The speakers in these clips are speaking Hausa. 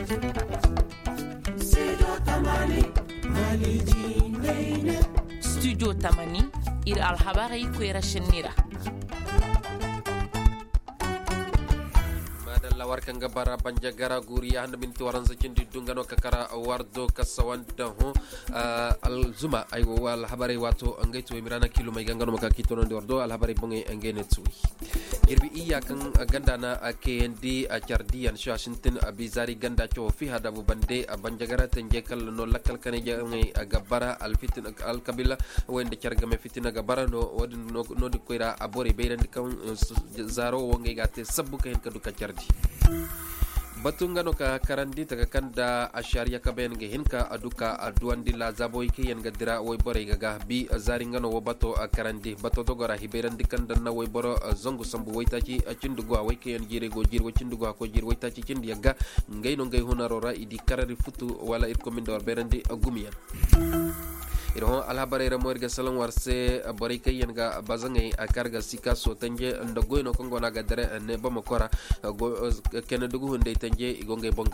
Studio Tamani ir alhabari kwera shenira. Warkan gabara banjagara guriya handa minti waran sakin didungano kakara wardo kasawanda ho alzuma ay wal habari wato angay to mirana kilo may gangano makakito non wardo al habari bonge angene tsui girbi iya kan ganda na KND chardian Washington bizari ganda cho fi hada bu bande banjagara tenje kal no lakkal kane jangai gabara al fitin al kabila wende chargame fitina gabara no wodin no di koira abori beyran kan zaro wonge gate sabbu ken kadu ka chardi batungano ka karandi taga kanda ashariya ka ben ge hinka aduka aduandi la zaboy ke yen gadira way bore gaga bi zaringano wo bato karandi bato dogora hiberandi kanda na way boro zongu sambu waytaci cindugo way ke yen jire go jirwo cindugo ko jirwo waytaci cindi yaga ngay no ngay honarora idi karari futu wala ir komindor berandi gumiyan iron alhabarera morga salon warse bore ke yen ga bazangai akarga sika so tanje ndagoyno ko ngona gadare ne bamakora ken dugu hunde tanje igonge bonga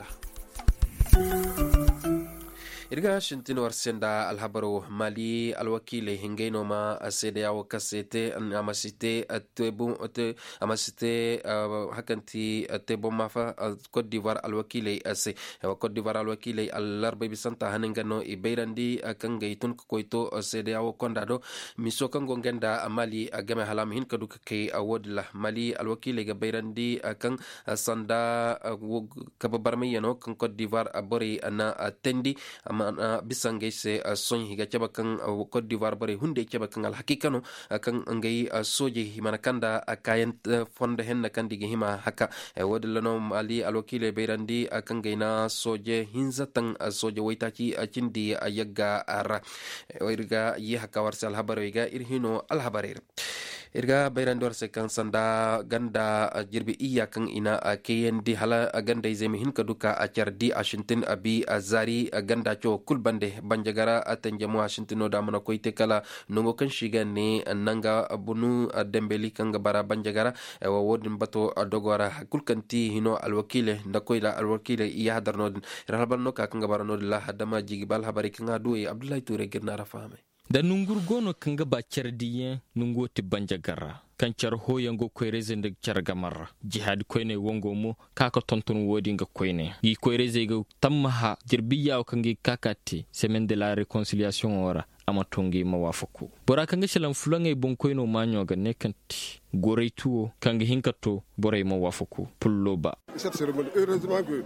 irga shintin warsenda alhabaro mali alwakile hingeno ma asede yawo kasete amasite atebo amasite hakanti atebo mafa Côte d'Ivoire alwakile ase Côte d'Ivoire alwakile alarba bisanta hanengano ibeirandi akangay tun koito asede yawo kondado miso kango ngenda mali agame halam hin kaduka ke awodla mali alwakile ga beirandi akang sanda kababarme yano kan Côte d'Ivoire abori ana tendi bisangai se son higa caba kan Côte d'Ivoire bare hunde caba kan alhakikano kan ngai soje himana kanda kayan fonde henna kandi ge hima haka wadlano mali alwakile beirandi kan gaina soje hinzatan soje waitaki cindi yagga ara irga yi haka warsa alhabare ga irhino alhabare irga beirandi warse kan sanda ganda jirbi iya kan ina KND hala ganda izemi hin kaduka chardi Washington abi azari ganda cho kulbande banjagara atanjamu Washington no damana koite kala nongo kan shiga ne nanga bunu dembeli kan bara banjagara wa wodin bato dogora kulkanti hino alwakile ndakoila alwakile iya hadarno rahalban no ka kan bara no la hadama jigibal habari kan adu Abdullahi Touré girna rafame da nungur gono kanga ba chardiyen nungo ti banjagara kan char hoyango koyreze nda chargamar jihad koyne wongo mo kaka tontun wodi nga koyne gi koyreze go tamha jirbiya kangi kakati semaine de la réconciliation ora amatongi mawafuku bora kanga shalan fulange bon koyno manyo ga nekanti goreituo kangi hinkato boray mawafuku pulloba heureusement que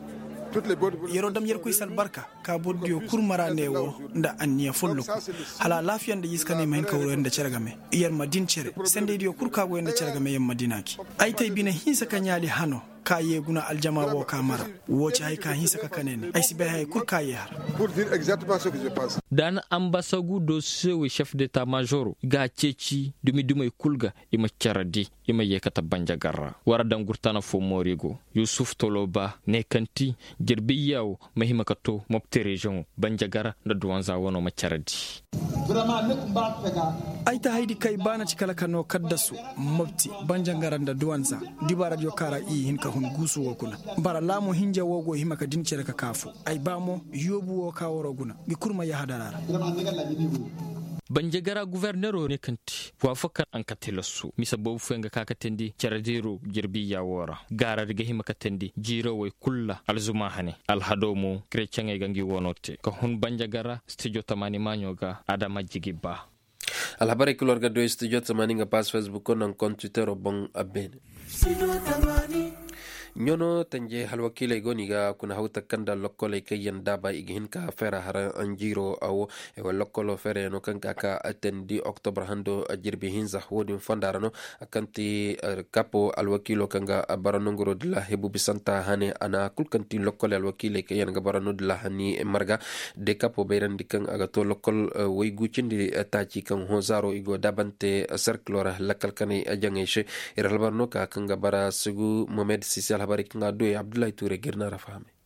yero dam yer koysal barka ka boddiyo kurmara newo nda anniya follo hala lafiyande yiskane men ka wuro nda cergame yer madin cere sende dio kurka go nda cergame yem madinaki ay tay bina hinsa kanyali hano ka yeguna aljama wo ka mara woci hay ka hinsa ka kanene ay sibe hay kurka yar pour dire exactement ce que je pense dan ambasagu do sewe chef d'état major ga ceci dumi kulga ima caradi ima yekata banjagarra wara dangurtana fo morigo Yusuf Toloba ne kanti jirbiyaw mahimakato mopte region banjagara da duwanza wono macaradi aita haidi kai bana cikala kano kaddasu mopti banjangara da duwanza dibara jo kara i hin ka hun gusu wokuna bara lamu hinja wogo himaka dincere ka kafu ay bamo yobu wo ka woroguna gi kurma ya hadarara banjagara gouverneur ne kanti wa fakkan an katilasu misa bobu fenga kakatendi charadiro jirbi ya wora gara daga himakatendi jiro way kulla alzuma hane alhadomo krechanga gangi wonote ko hun banjagara studio tamani manyoga adama jigiba alhabari kulorga do studio tamani nga pas Facebook on compte Twitter bon abene nyono tanje halwakile goniga kuna hauta kanda lokole ke yanda ba ighin ka fera hara anjiro aw e lokolo fere no kanka ka atendi October hando jirbi hinza wodin fondarano akanti kapo alwakilo kanga barano ngoro dilla hebu bisanta hane ana kulkanti lokole alwakile ke yanga barano dilla hani marga de kapo beyrandi kan aga to lokol way gucindi taci kan hozaro igo dabante cercle lakal kane ajangeshe iralbarno ka kanga bara sugu Mohamed Sisi habari kinga doye Abdullahi Touré girna rafahame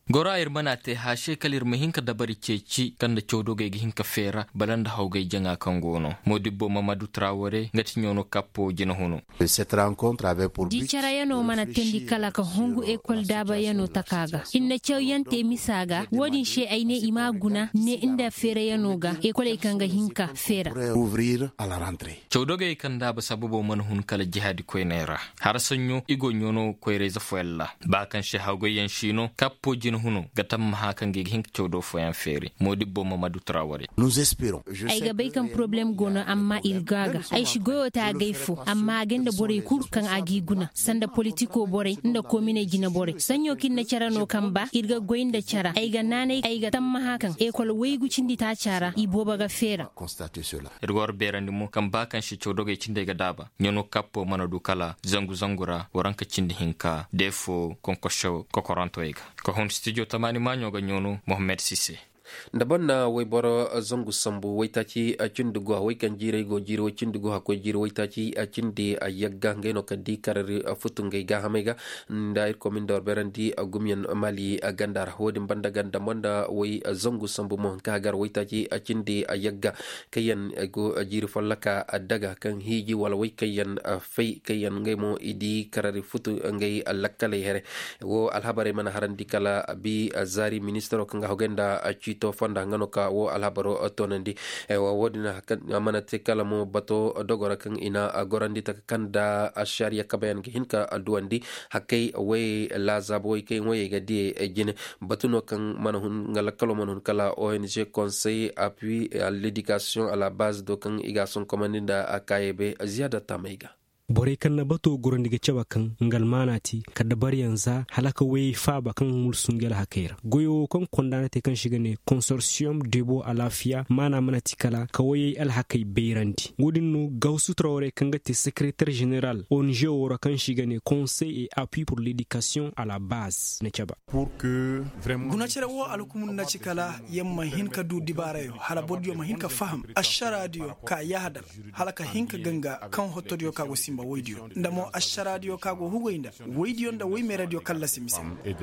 gora irmana te hashe kalir mahinka dabari ceci kanda chodoge hinka fera balanda hawge janga kangono Modibbo Mamadou Traoré ngati nyono kappo jina hono. Cette rencontre avait pour but di cara yano mana tendi kala ka hongu école daba yano takaga inna cew yante misaga wodin she ayne imaguna ne inda fere yano ga école kanga hinka fera ouvrir à la rentrée. Chodoge kanda ba sabubo man hun kala jihadi koynera har sanyo igo nyono koyreza foella ba kan she hawgo yan shino kappo jina hono gatam hakan ge hink chodo foyan fere Modibbo Mamadou Traoré. Nous espérons ay ga bay kan problem gono amma ilgaga ay shigoyo ta gaifo amma ganda bore kurkan agi guna sanda politiko bore inda komine gina bore sanyo kin na charano kamba irga goinda chara ay ga nanay ay ga tamma hakan ekol weygu cindi ta chara iboba ga fera constater cela. Irgor berandi mo kamba kan shi chodoge cinde ga daba nyono kappo manadu kala zangu zangura waranka cindi hinka defo konkosho kokoranto ega ko hon studio tamani manyo ga nyono Mohamed Sisse. Ndabonna way boro zongu sambu waytaci cindugo way kan jire go jiro cindugo ko jiro waytaci cindi yagga ngeno kadi karari futunge ga hamega ndair commune dor berandi gumyen mali gandar wodi banda ganda monda way zongu sambu mo kagar waytaci cindi yagga kayen go jiro fallaka daga kan hiji wala way kayen fay kayen ngemo idi karari futu ngay lakkale here wo alhabare man harandi kala bi zari ministro kanga hogenda to fonda ngano ka wo alhabaro tonandi wa wodina kan amanate kala mo bato dogora kan ina gorandi ta kanda sharia kabayan hinka aduandi hakay we lazabo kay we gadi jine batuno kan manhun ngala kala manhun kala ONG conseil appui à l'éducation à la base do kan igason commandinda akayebe ziyada tamaiga bore kan na bato gorondiga cewa kan ngal manati kada bari yanza halaka wey faba kan mulsungel hakera goyo kan kondanate kan shigane consortium debo alafia mana manati kala kawai al hakai beirandi godinno Gawsu Traoré kan gati secrétaire général ONG wora kan shigane conseil et appui pour l'éducation à la base ne caba pour que vraiment guna cere wo alkumun na cikala yamma hinka du dibarayo hala bodyo ma hinka faham asharadio ka yahada halaka hinka ganga kan hotodio ka go simba woidio ndamo asharadio ka go hugoinda woidio nda woime radio kala simise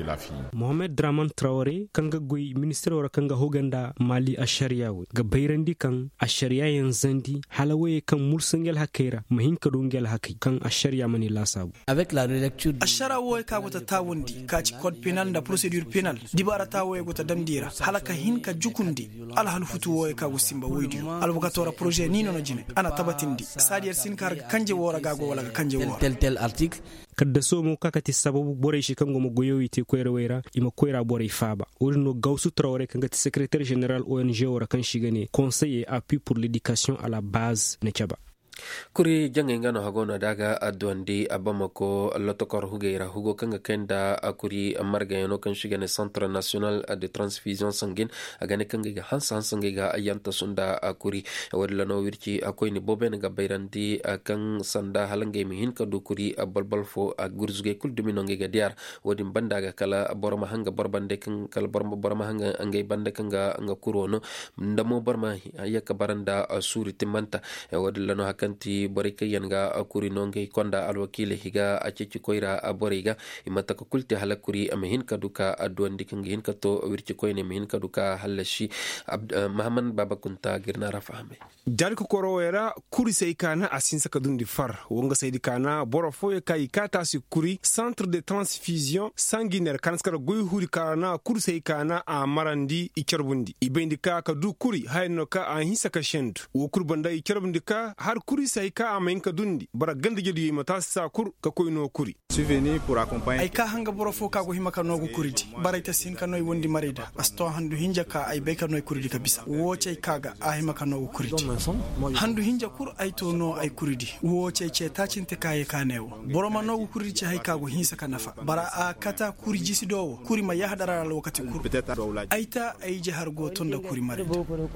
Mohamed Draman Traoré kanga goy ministre wora kanga hoganda mali asharia ga bayrandi kan asharia yanzandi halawe kan mursangel hakera ma hinka dongel hakai kan asharia mani lasabu avec la relecture ashara wo ka go tawundi ka ci code pénal da procédure pénale dibara tawo go ta dandira halaka hinka jukundi al hal futu wo ka go simba woidio albukatora projet ni no jine ana tabatindi sadier sin kar kanje wora gago wala kanje wora tel article kadda somo kakati sababu bore shi kango mo goyoyite koyra wera ima koyra bore faba urno Gawsu Traoré kangati secrétaire général ONG wora kan shigane conseil et appui pour l'éducation à la base ne chaba kuri jange ngano hagona daga adwandi abamako lotokor hugeira hugo kanga kenda akuri marga yano kan shigane centre national de transfusion sanguine agane kanga ga hansan ga ayanta sunda akuri wadla no wirci akoyni boben ga bayrandi kan sanda halange mi hin ka do kuri balbal fo agurzuge kul dumino ga diar wodi banda ga kala borma hanga borbande kan kala borma hanga angay bande kanga nga kurono ndamo borma ayaka baranda suri timanta wadla no kanti borika yanga akuri nonge konda alwakile higa acici koyra aboriga imata ko kulti halakuri amehin kaduka adwandi kangi hin kato wirci koyne mehin kaduka halashi Mahaman Baba Kunta girna rafahame jalko korowera kuri seikana asinsa kadundi far wonga seidikana borofo kai kata si kuri centre de transfusion sanguinaire kanskara goy huri kana kuri seikana a marandi ikerbundi ibendika ka du kuri hayno ka a hinsa ka shendu wo kurbanda ikerbundi ka har kuri sai ka amain ka dundi bara ganda jedi mata sa kur ka koyno kuri suveni pour accompagner ay ka hanga borofo ka go himaka no go kuridi bara ita sin ka noy wondi marida asto handu hinja ka ay be ka noy kuridi ka bisa wo cey kaga a himaka no go kuridi handu hinja kur ay to no ay kuridi wo cey ta cinte kaye kanewo boroma no go kuridi ci hay ka go hinsa ka nafa bara a kata kuri jisi do kuri ma yahdara lokati kur ayta ay jahar go tonda kuri marida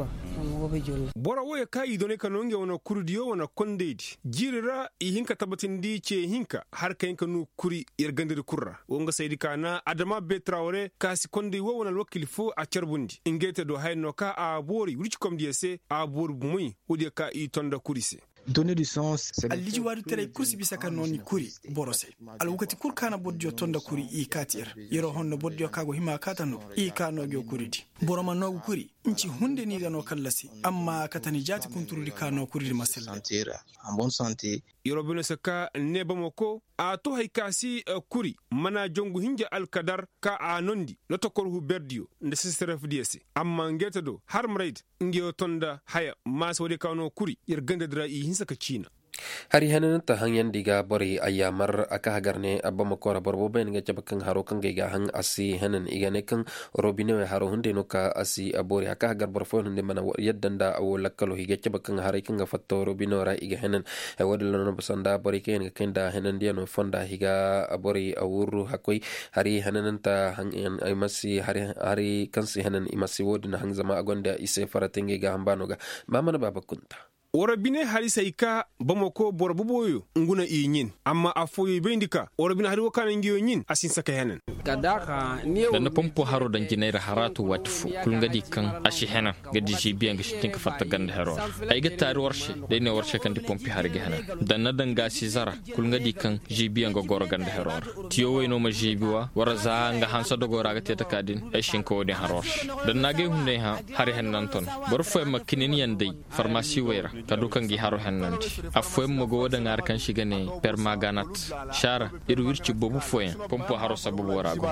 bora wo ka idone ka nonge wona kurdiyo wona kondedi jirira i hinka tabatindi ce hinka har kayin ka nu kuri yergandir kurra wonga saydi kana Adama B Traoré kasi kondi wo wona lokil fo a cerbundi ingete do hayno ka a bori wurci kom diese a bor bumuy wodi ka i tonda kurise donner du sens. Aliji wadu tere kursi bisa kan noni kuri borose. Alwukati kur kana boddio tonda kuri I katir. Yero honno boddio kago hima katano I kano gyo kuri di. Boroma no kuri inci hunde ni gano kallasi amma katani jati kunturudi kano kuri masel. En bonne santé. Yero bino saka neba moko a to haikasi kuri mana jongu hinja alkadar ka a nondi lotokor hu berdio nde sisteref diesi amma ngeta do har mraid ngiyo tonda haya mas wadi kano kuri yer ganda dra I hinsa ka China. Hari hanan ta hangyan diga bori ayamar aka hagarne abba makora borbo ben ga jabakan haro kan ga hang asi hanan igane kan robine we haro hunde no ka asi abori aka hagar borfo hunde mana yaddanda aw lakkalo higa jabakan hare kan ga fatto robino ra iga hanan e wadalo no basanda bori ken ga kenda hanan dia no fonda higa abori awuru hakoi hari hanan ta hangyan ay masi hari kansi hanan imasi wodina hang zama agonda ise faratenge ga hambano ga mamana baba kunta Orabine harisa ika bamako borbuboyo nguna inyin amma afoyo bendika orabine hari wakana ngiyo nyin asin saka hanan kadaka dan pompo haro dan jinaira haratu watfu kulunga dikan ashi hanan gadi jibi ang shitinka fatta ganda haro ay gatar warshe dene warshe kan di pompi harige hanan dan nadan gasi zara kulunga dikan jibi ang goro ganda haro tiyo wayno ma jibi wa waraza nga hansa do gora gati takadin ay shinko de harosh dan nage hunde ha hari hanan ton borfo makinin yandai farmasi wera kadukan gi haro hannanti afoy mo go da ngar kan shigane permaganat shara iru wirci bobu foyen pompo haro sabu warago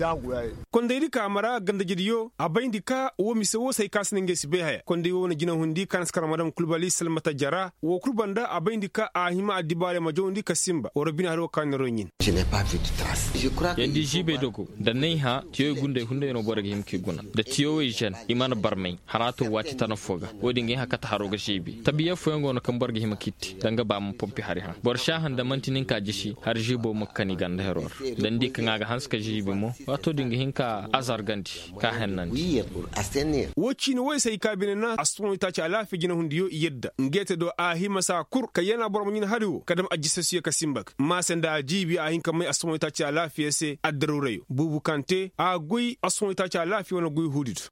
konde ka amara ganda jidiyo abayndi ka wo misewo sai kasne ngesi be haya konde wo na jina hundi kan skara madam kulbali salmata jara wo kurbanda abayndi ka ahima adibale majondi kasimba o robina haro kan ronyin Je n'ai pas vu de trace. Je crois yandi jibe dogo da nei ha tiyo gunde hunde no borga himki guna da tiyo jen imana barmai harato wati tanafoga wodi ngi hakata haro ga jibi tabiya foyango no kan borga himakiti danga ba mu pompi hari ha borsha handa mantinin ka jishi har jibo makani ganda heror dan dik ngaga hanska jibi mo wato dinga hinka azar gandi ka hannan wochi no wai sai kabine na aston ita ci alafi gina hundiyo yedda ngete do ahima sa kur kayena bormunyin hariwo kadam ajisasiya kasimbak ma sanda jibi ahinka mai aston ita ci alafi se addarureyo bubu kante a gui aston ita ci alafi wona gui hudit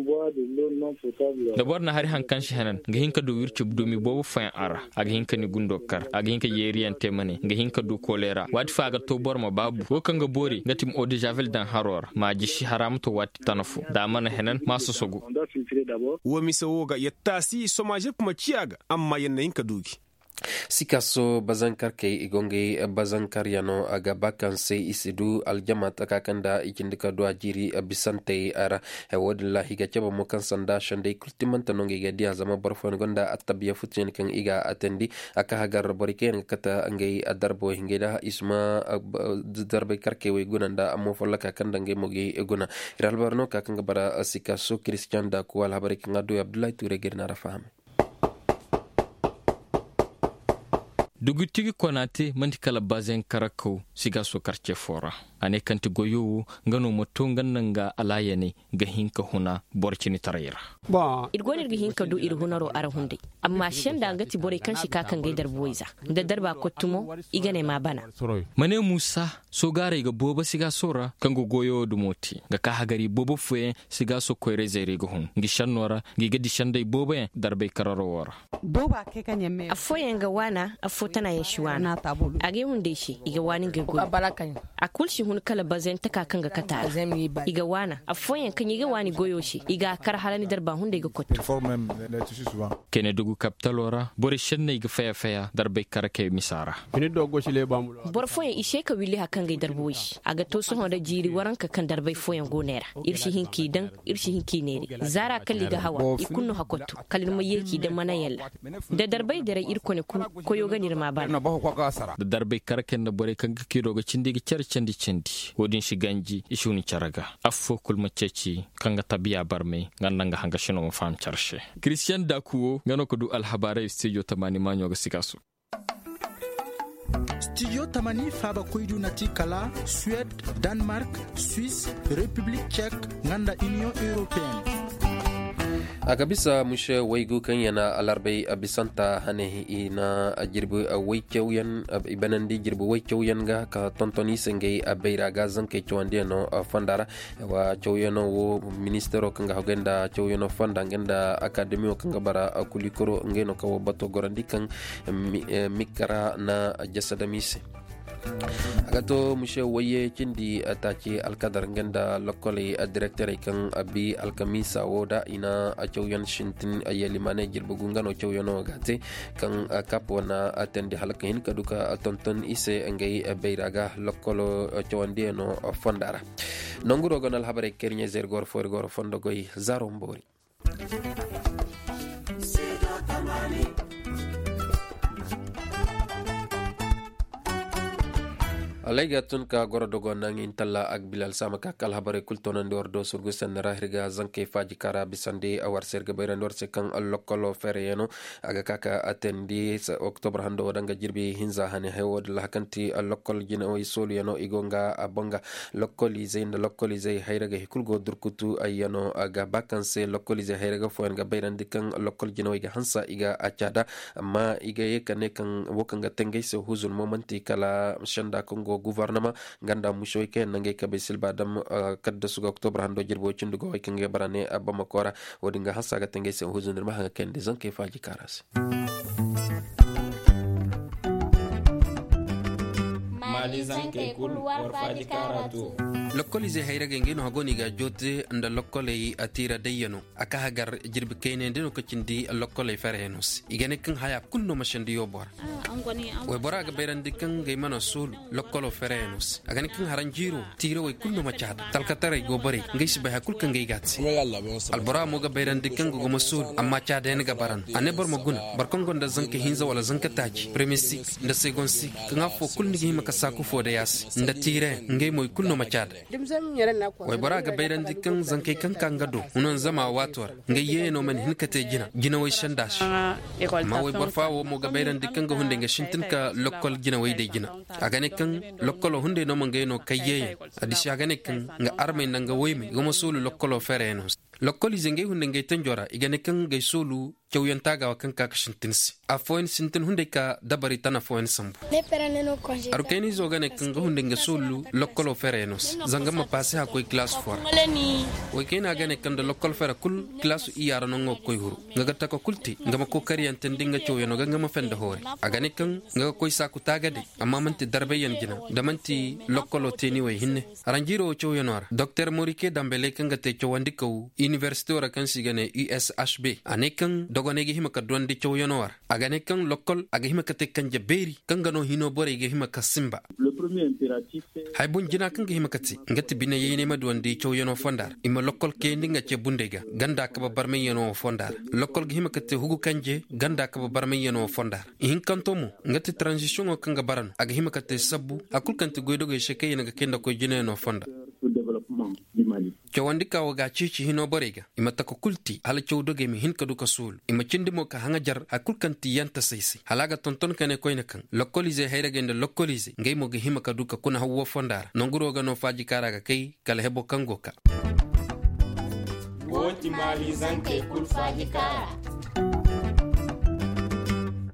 da borna hari hankan shi hanan ga hinka do wirci domi bobu fayan ara aga hinka ni gundo kar aga hinka yeriyan temane ga hinka do kolera wat faga to borma babu ko kanga bori ngatim o de javel dan haror ma jishi haram to wat tanafu da mana hanan masu sogo wo misawo ga yattasi somaje kuma ciyaga amma yanna hinka duki Sikaso bazankar ke igonge bazankar yano aga bakanse isidu aljamata kakanda ikindika do ajiri bisante ara hewodilla higa chaba mokan sanda shande kultimanta nonge gadia zama barfon gonda atabiya futien kan iga atendi aka hagar boriken kata angei adarbo hingeda isma darbe karke we gunanda amo folla kakanda nge mogi eguna iralbarno kakanga bara sikaso Christian da ko alhabari ngado Abdullah Touré gerna rafaham dugutigi konate manti kala bazen karako siga so karche fora ane kanti goyo ngano moto ngannanga alayane ga hinka huna borchini tarayra ba irgonir ga hinka du irhunaro ara hunde amma shanda ngati bore kan shi kakan gaidar boiza da darba kotumo igane ma bana mane musa so gare ga boba siga sora kango goyo du moti ga ka hagari bobo fue siga so koire zere go hun ngi shanwara ngi gadi shandai boba darbe kararo wara boba ke kanyemme afoyen ga wana afotana yeshuwana age hunde shi iga wani ga go akul shi hun kala bazen ta kakan ga kata iga wana afoyen kan iga wani goyo shi iga kar halani darba hunde ga kotu kene dugu kaptalora bore shenne iga faya darbe karake misara fini dogo shi le bamulo borfoyen ishe ka wili hakan ga darbo shi aga to so honda jiri waran ka kan darbe foyen gonera irshi hinki dan irshi hinki neri zara kalli ga hawa ikunno hakotu kalin mai yeki dan mana yalla da darbe dare irko ne ko yo ganir ma ba da darbe karaken da bore kan kido ga cindi ga cercendi wodin shi ganji ishuni charaga affo kulma ceci kanga tabiya barme ngandanga hanga shino mo fam charshe Christian Dakuo ngano ko du alhabare studio tamani manyo ga sikasu Studio Tamani faba koydu nati kala Suède, Danemark, Suisse, République tchèque, nganda Union européenne. aga bisa mushe waygu kan yana alarbai abisanta hane ina jirbu waykewyan ibanandi jirbu waykewyan ga ka tontoni sengay abeira ga zanke chwande no fandara wa chowyano wo ministero kanga hogenda chowyano fanda ngenda academy o kanga bara kulikoro ngeno ka bato gorandi kan mikara na jasadamise agato mushe waye cindi ataki alkadar ngenda lokole director kan abi alkamisa woda ina achowyan shintin ayelimane jirbugu ngano chowyano gate kan kapona atende halakahin kaduka tonton ise ngay beiraga lokolo chowande no fondara nonguro gonal habare kernye zergor forgor fondo goy zaro mbori alayga tun ka goro dogo nangin talla ak bilal sama ka kal habare kultonan dor do surgu sanara hirga zanke faji kara bisande awar serga bayran dor se kan allokolo fereyeno aga kaka atendi sa oktober hando danga jirbi hinza hane hewod la kanti allokol jina o isoliyano igonga abonga lokolize nda lokolize hayraga hikulgo durkutu ayano aga bakanse lokolize hayraga foen ga bayran dikan lokol jina iga hansa iga achada amma iga yekane kan wokanga tengay se huzul momenti kala shanda kongo gouvernement ganda mushoy ken nange kabe silba dam kadda suga oktober hando jirbo cindugo way kange barane abama kora wodi nga hasaga tenge se huzunir ma ha ken de zanke faji karas mali zanke kul war faji karatu lokoli ze hayrage ngeno hagoni ga jotte nda lokole atira dayano aka hagar jirbi kene ndeno ko cindi lokole ferenos igene kan haya kunno mashandi yobor we boraga berandi kan gay mana sul lokolo ferenos agani kan haranjiro tiro we kunno machada talkatare go bari ngay sibe hakul kan gay gatsi albora mo ga berandi kan go masul amma chada en ga baran ane bor mo gun bar kon gonda zanke hinza wala zanka taji premisi nda segonsi kan afo kulni gi makasa ku fo de yas nda tire ngay moy kunno machada way boraga bayran dikkan zanke kan kangado unon zama watwar ngaye no man hinkate gina way shandash ma way borfa wo mo ga bayran dikkan go hunde nga shintin ka lokol gina way de gina agane kan lokolo hunde no mo ngayno kayye adishi agane kan nga arme nanga wayme go masulu lokolo ferenos lokoli zenge hunde ngay tanjora igane kan gay sulu chowyanta wa kan ka shintinsi afoen sintin hunde ka dabari tana foen sambu arukeni zogane kan go hunde nga sulu lokolo ferenos zangama passe ha koy class for we kena gane kan do lokol fera kul class iyaro no ngoy huru ngaga ko kulti ngama ko kari antende nga chowyano ngama fenda hore agane kan ngaga koy saku tagade amma manti darbe yan gina damanti lokolo teni we hinne aranjiro chowyano docteur morike dambele kan ga te chowandi ko university ora kan sigane USHB anekan dogone gi himaka dondi chowyano war agane kan lokol aga himaka te kan jaberi kan gano hino bore gi himaka simba hay bun jina kan gi himaka ti ngati bine yene ma dondi chowyano fondar ima lokol kendi nga ce bundega ganda ka barme yeno fondar lokol gi himaka te hugu kanje ganda ka barme yeno fondar in kantomo ngati transition o kan ga baran aga himaka te sabbu akul kan te goydo ge sheke yena ga kenda ko jina no fonda chawandi ka waga cici hino borega imata ko kulti hala chawdoge mi hinka duka sul ima cindimo ka hanga jar akul kanti yanta saisi halaga tonton kane koyna kan lokolize hayrage nda lokolize ngay mo ge himaka duka kuna hawo fondara nonguro ga no faji karaga kai kala hebo kangoka woti mali zanke kul faji kara